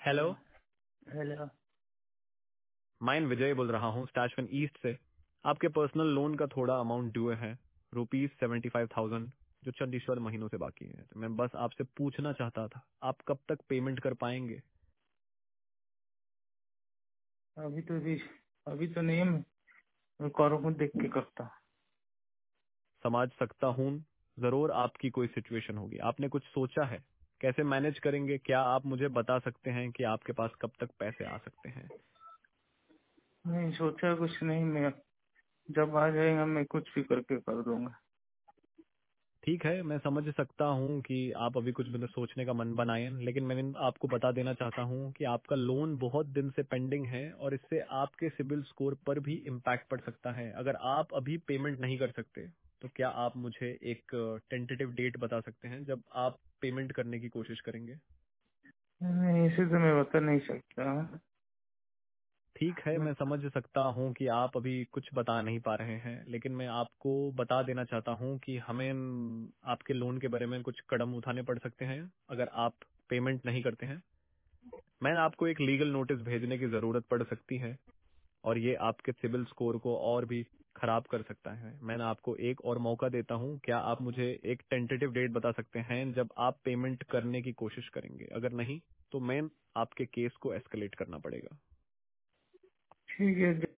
Hello. Hello. मैं विजय बोल रहा हूँ स्टैशवन ईस्ट से। आपके पर्सनल लोन का थोड़ा अमाउंट ड्यू है, ₹75,000, जो चंद ईश्वर महीनों से बाकी है। तो मैं बस आपसे पूछना चाहता था, आप कब तक पेमेंट कर पाएंगे? अभी तो अभी तो नहीं है। मैं कौरों को देख के करता हूँ। समझ सकता हूँ, जरूर आपकी कोई सिचुएशन होगी। आपने कुछ सोचा है कैसे मैनेज करेंगे? क्या आप मुझे बता सकते हैं कि आपके पास कब तक पैसे आ सकते हैं? नहीं सोचा कुछ नहीं। मैं जब आ जाएगा मैं कुछ भी करके कर दूंगा। ठीक है, मैं समझ सकता हूँ कि आप अभी कुछ मतलब सोचने का मन बनाए, लेकिन मैंने आपको बता देना चाहता हूँ कि आपका लोन बहुत दिन से पेंडिंग है और इससे आपके सिबिल स्कोर पर भी इम्पैक्ट पड़ सकता है। अगर आप अभी पेमेंट नहीं कर सकते तो क्या आप मुझे एक टेंटेटिव डेट बता सकते हैं जब आप पेमेंट करने की कोशिश करेंगे? नहीं इसे तो मैं बता नहीं सकता। ठीक है, मैं मैं समझ सकता हूँ कि आप अभी कुछ बता नहीं पा रहे हैं, लेकिन मैं आपको बता देना चाहता हूँ कि हमें आपके लोन के बारे में कुछ कदम उठाने पड़ सकते हैं अगर आप पेमेंट नहीं करते हैं। मैं आपको एक लीगल नोटिस भेजने की जरूरत पड़ सकती है और ये आपके सिबिल स्कोर को और भी खराब कर सकता है। मैं आपको एक और मौका देता हूँ, क्या आप मुझे एक टेंटेटिव डेट बता सकते हैं जब आप पेमेंट करने की कोशिश करेंगे? अगर नहीं तो मैं आपके केस को एस्केलेट करना पड़ेगा। ठीक है।